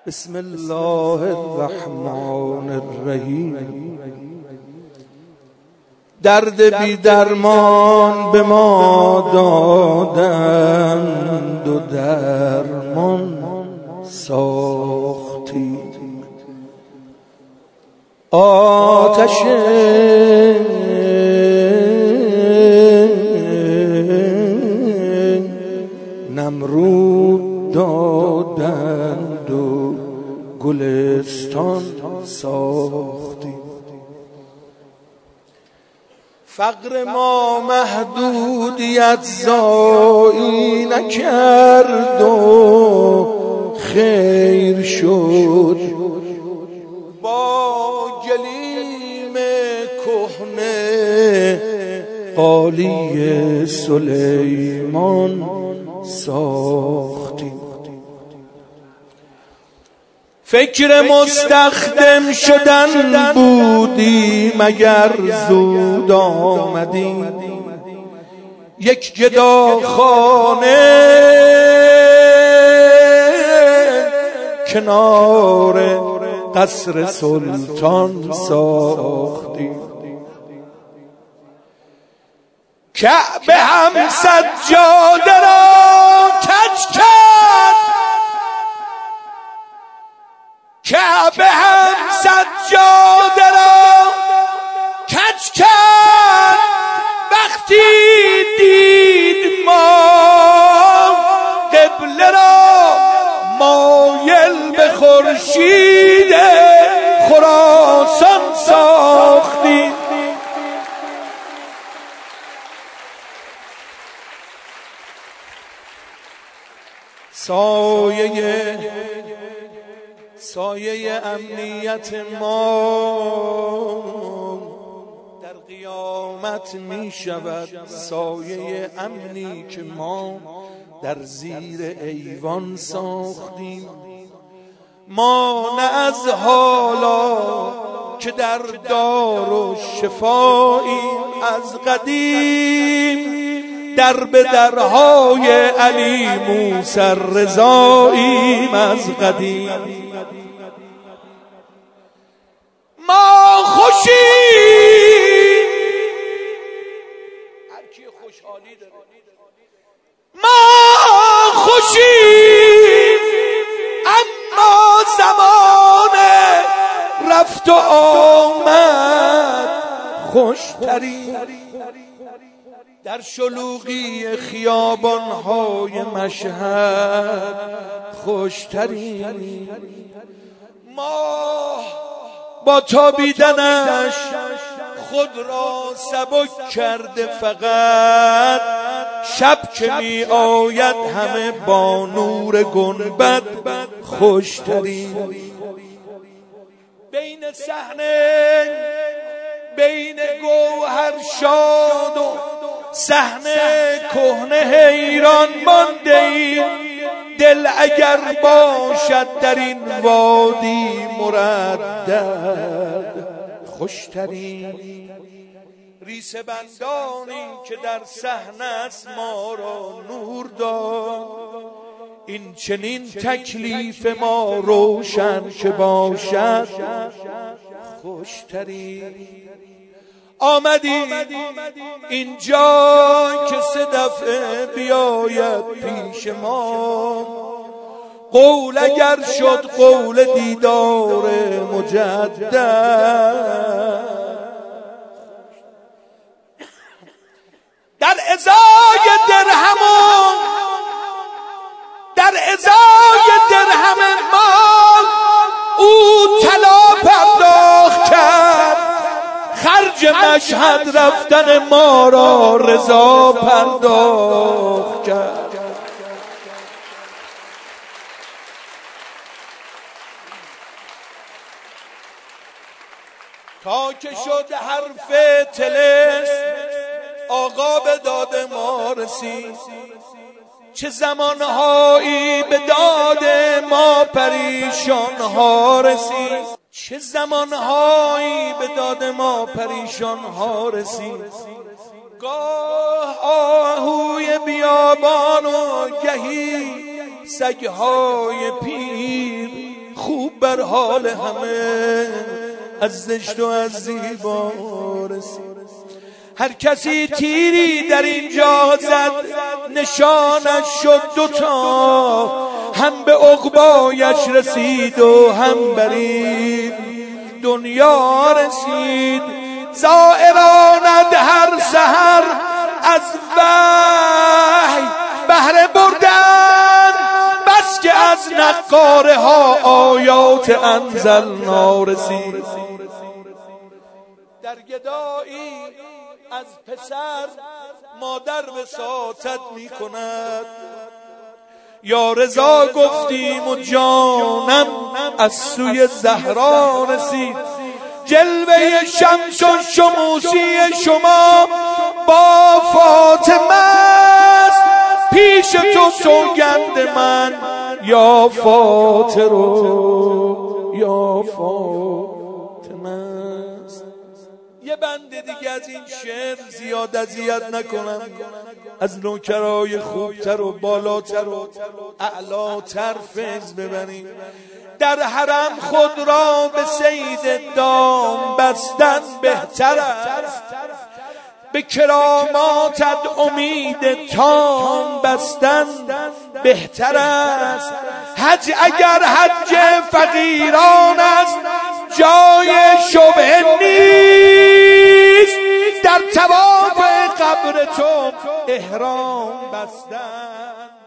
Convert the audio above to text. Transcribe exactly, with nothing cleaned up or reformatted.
بسم الله الرحمن الرحیم. درد بی درمان به ما دادند و درمان ساختیم. آتش نمرود دادند و گلستان ساختیم. فقر ما محدودیت زایی نکرد و خیر شد. با گلیم کهنه قالی سلیمان ساختیم. فکر مستخدم شدن بودی مگر زود آمدی. یک گدا خانه کنار قصر سلطان ساختیم. کعبه هم سجاده را کج کرد. کعبه هم سجاده را کج کرد. وقتی دید ما قبله را مایل به خورشید خراسان ساختیم. سایه سایه امنیت ما در قیامت می شود. سایه امنی که ما در زیر ایوان ساختیم. ما نه از حالا که در دار و شفاییم، از قدیم در به درهای علی موسی رضاییم. از قدیم ما خوشیم. هر کی خوشحالی داره. ما خوشیم اما زمان رفت و آمد خوشتریم. در شلوغی خیابان‌های مشهد خوشتریم. ما با تابیدنش خود را سبک کرده، فقط شب که می آید همه با نور گنبد خوشتریم. بین صحنه بین گوهر شاد و صحنه کهنه حیران مانده ایم. دل اگر باشد در این وادی مردد خوشترین. ریسه بندانی که در صحنه است ما را نور داد. این چنین تکلیف ما روشن که باشد خوشترین. آمدی اینجا که سه دفعه بیاید پیش ما. قول اگر شد قول دیدار مجدد. در ازای درهم در ازای درهم ما او طلا پرداخت کرد. خرج مشهد رفتن ما را رضا پرداخت کرد. تا که شد حرف طلسم آقا به داد ما رسید. چه زمانهایی به داد ما پریشان ها رسید. چه زمانهایی به داد ما پریشان ها رسید. گاه آهوی بیابان و گهی سگهای پیر خوب بر حال همه، از زشت و از زیبا رسید. هر کسی تیری در اینجا زد نشانش شد دوتا، هم به عقبایش رسید و هم بر این دنیا رسید. زائرانند هر سحر از وحی بهره بردن، بس که از نقاره ها آیات انزلنا رسید. در گدایی از پسر مادر وساطت می کند، یا رضا گفتیم و جانم از سوی زهرا رسید. جلوه شمس و شموسی شما با فاطمه است، پیش تو سوگند من یا فاطر یا فاطمه است. یه بند دیگه از این شعر زیاد اذیت نکنم، از نوکرای خوبتر و بالاتر و اعلاتر فیض ببریم. در حرم خود را به صید دام بستن بهتر است، به کراماتت امید تام بستن بهتر است. حج اگر حج فقیران است جای شبهه نیست، در طواف قبر تو احرام بستن